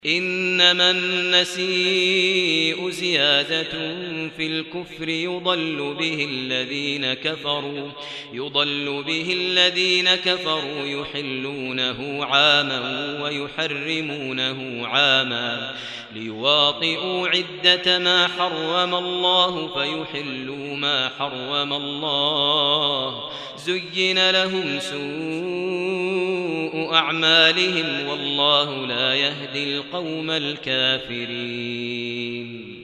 إنما النسيء زيادة في الكفر يضل به الذين كفروا يحلونه عاما ويحرمونه عاما ليواطئوا عدة ما حرم الله فيحلوا ما حرم الله زين لهم سوء أعمالهم والله لا يهدي القوم الكافرين.